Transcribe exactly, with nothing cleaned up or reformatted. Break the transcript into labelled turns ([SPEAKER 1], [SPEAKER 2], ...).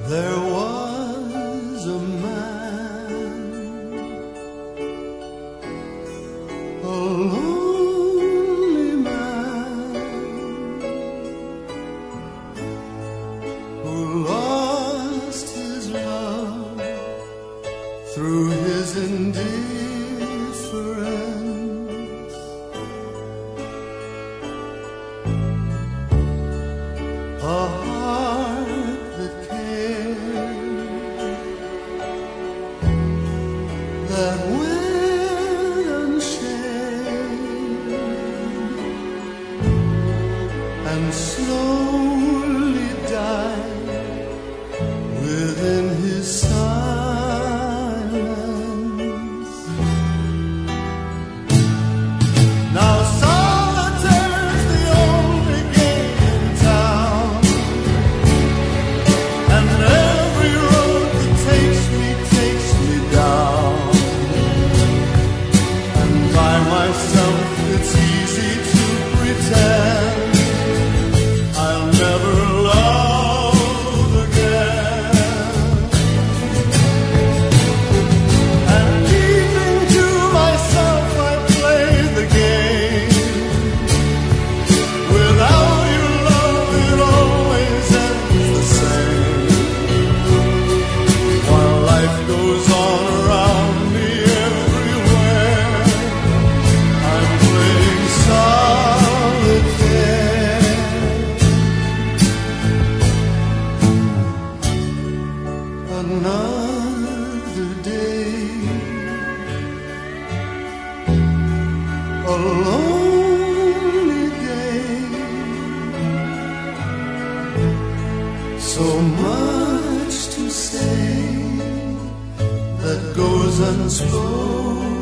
[SPEAKER 1] There was a man, a lonely man, who lost his love through his indifference. A heart that cared, that went unshared, and slowly died within his silence. Now solitaire's the only game in town, and every road that takes me takes me down. And by myself it's easy to pretend I'll never love again. And keeping to myself I play the game. Without your love it always ends the same. While life goes on around me everywhere, I'm playing solitaire. Another day, a lonely day, so much to say that goes unspoken.